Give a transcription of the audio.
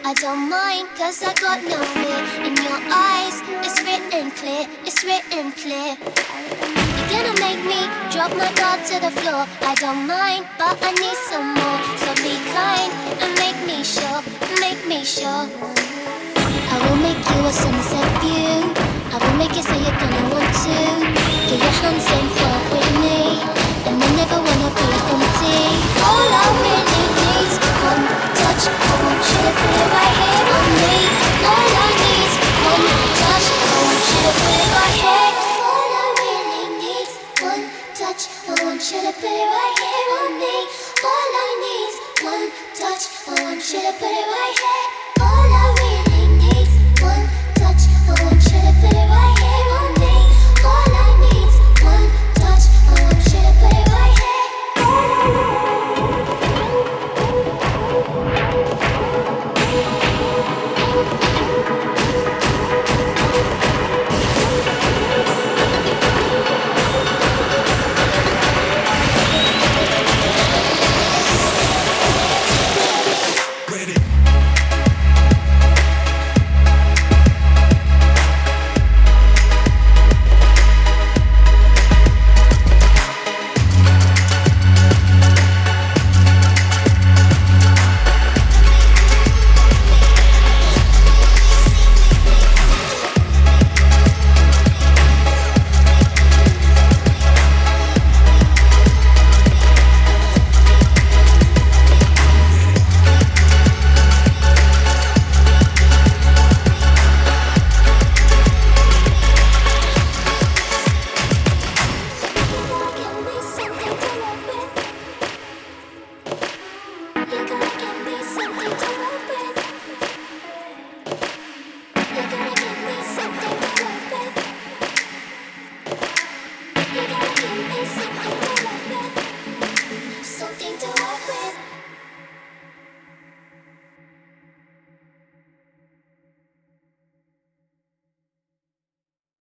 I don't mind, cause I got no fear. In your eyes, it's written clear, it's written clear. You're gonna make me drop my guard to the floor. I don't mind, but I need some more. So be kind and make me sure, make me sure. I will make you a sunset view. I will make you say you're gonna want to. Get your hands involved with me, and I never wanna be empty. All I really need's one touch. I want you to put it right here on me. All I need's one touch. I want you to put it right here. All I really need's one touch. I want you to put it right here on me. All I need's one touch. I want you to put it right here.